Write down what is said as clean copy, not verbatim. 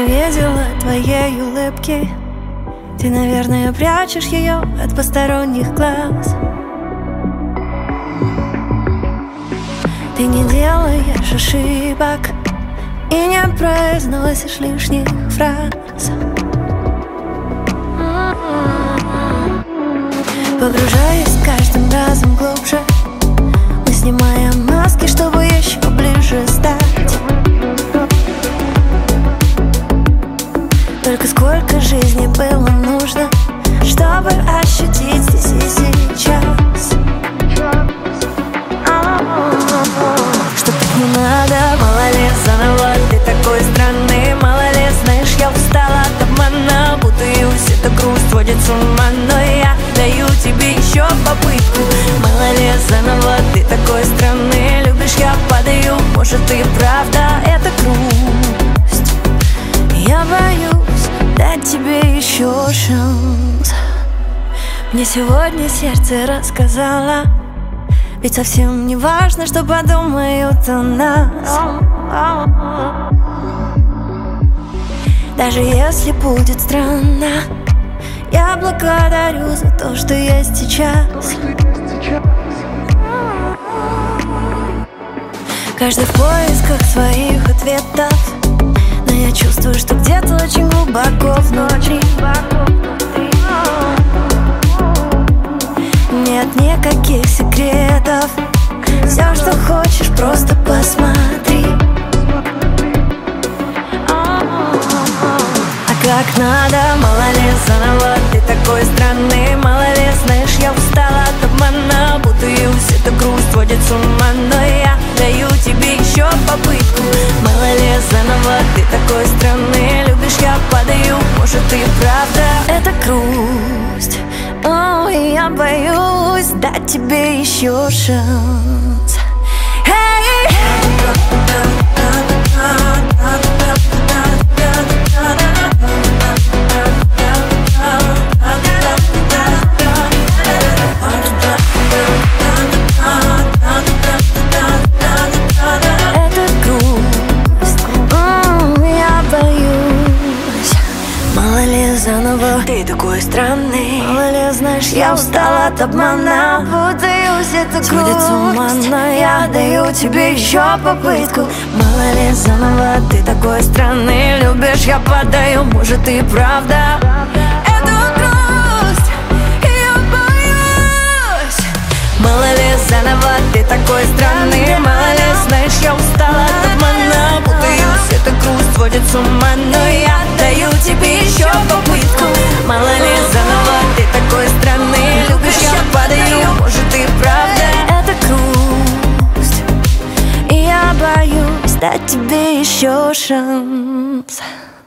видела твоей улыбки. Ты, наверное, прячешь ее от посторонних глаз. Ты не делаешь ошибок и не произносишь лишних фраз. Погружаясь каждым разом глубже, мы снимаем маски, чтобы еще ближе стать. Только сколько жизни было нужно, чтобы ощутить здесь и сейчас. Что так не надо, мало ли заново. Ты такой странный, мало ли, знаешь, я устала от обмана. Путаюсь, эта грусть сводит с ума, но я даю тебе еще попытку. Мало ли заново, ты такой странный, любишь, я падаю. Может, и правда это грусть. Я боюсь дать тебе еще шанс. Мне сегодня сердце рассказало, ведь совсем не важно, что подумают о нас. Даже если будет странно, я благодарю за то, что есть сейчас. Каждый в поисках своих ответов, но я чувствую, что где-то очень глубоко внутри нет никаких секретов. Все, что хочешь, просто посмотри. А как надо, мало ли заново. Ты такой странный, мало ли, знаешь, я устала от обмана. Путаюсь, эта грусть сводит с ума, но я даю тебе еще попытку. Мало ли заново, ты такой странный, любишь, я падаю. Может, и правда это грусть. О, я боюсь дать тебе еще шанс. Ты такой странный, мало ли, знаешь, я устала от обмана. Путаюсь, это грусть, но я даю тебе еще попытку. Мало ли заново, ты такой странный, любишь, я падаю. Может, и правда это грусть, я боюсь. Мало ли заново, ты такой странный, мало ли, знаешь, я устала от обмана. Путаюсь, это грусть сводит с ума, но я даю тебе еще попытку. Мало ли заново, ты такой странный, любишь, я падаю. Может, и правда это грусть, и я боюсь дать тебе еще шанс.